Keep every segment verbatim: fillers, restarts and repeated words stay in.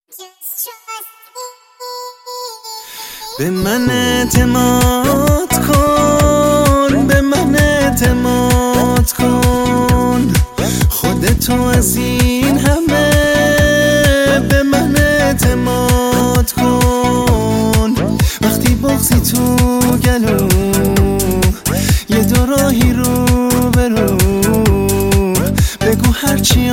به من اعتماد کن، به من اعتماد کن، خودتو از این همه به من اعتماد کن. وقتی بغضی تو گلو یه دو راهی رو برو، بگو هرچی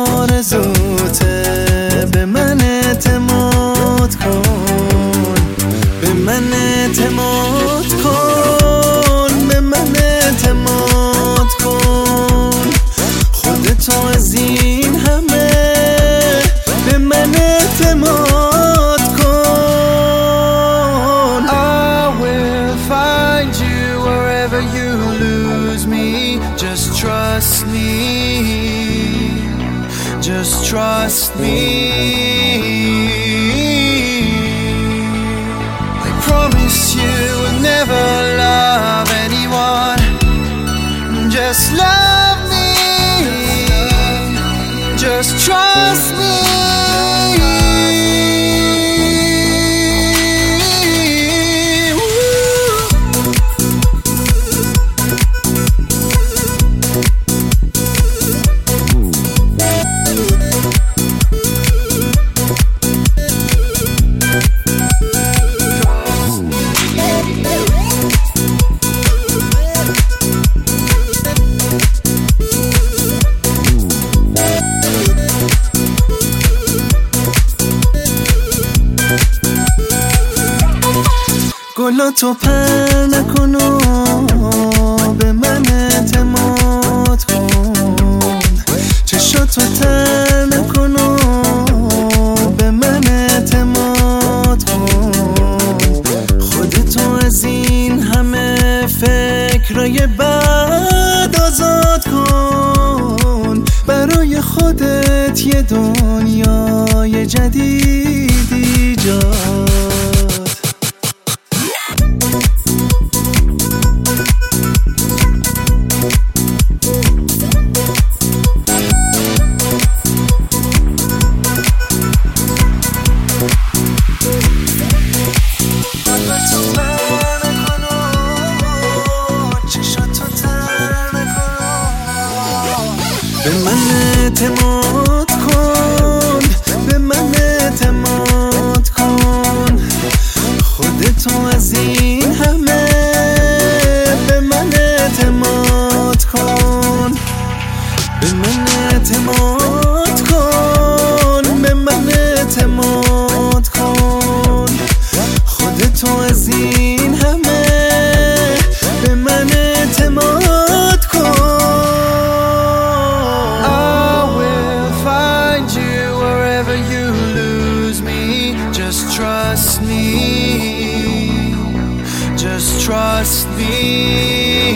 آرزوته، به من اعتماد کن، به من اعتماد کن، به من اعتماد کن، خودتو از این همه به من اعتماد کن. I will find you wherever you lose me. Just trust me, just trust me. I promise you will never love anyone. Just love me, just trust me. گلاتو پر نکن و به من اعتماد کن، چشاتو تر نکن و به من اعتماد کن، خودتو از این همه فکرای بد آزاد کن، برای خودت یه دنیای جدید ایجاد. به من اعتماد کن، به من اعتماد کن، خودتو از این همه به من اعتماد کن، به من اعتماد کن، به من اعتماد کن، خودتو از این همه به من اعتماد کن. Trust me, just trust me.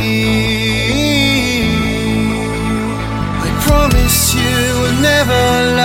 I promise you will never